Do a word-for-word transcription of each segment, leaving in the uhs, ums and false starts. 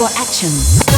for action.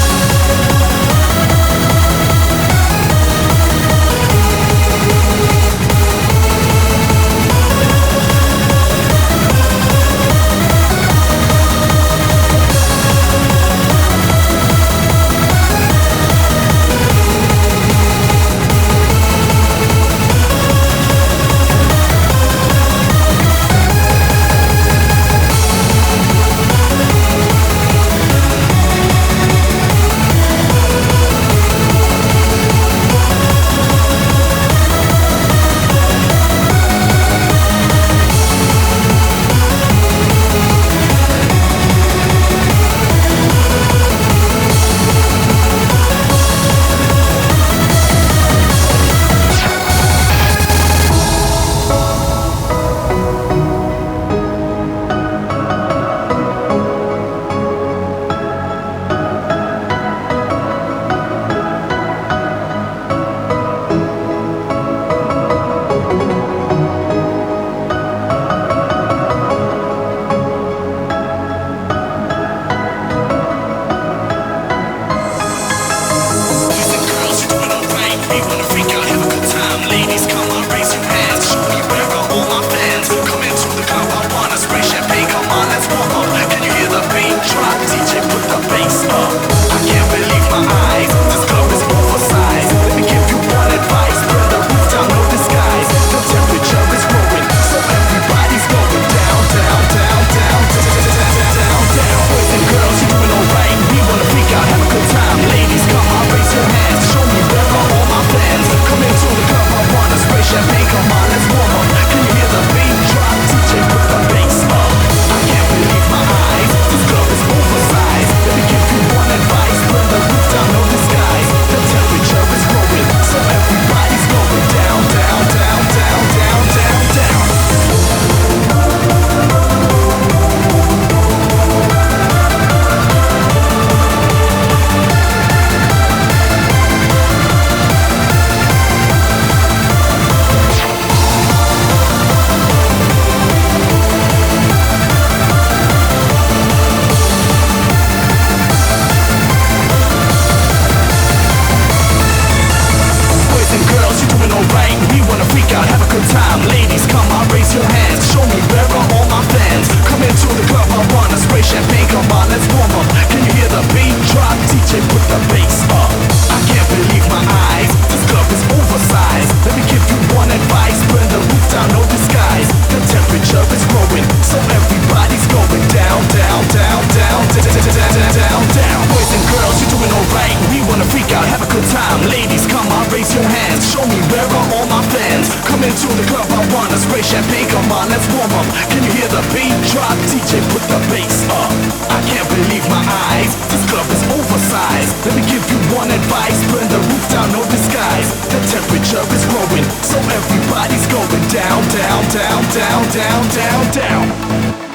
into the club, I wanna spray champagne, come on, let's warm up. Can you hear the beat drop? D J, put the bass up. I can't believe my eyes, this club is oversized. Let me give you one advice, burn the roof down, no disguise. The temperature is growing, so everybody's going down, down, down, down, down, down, down.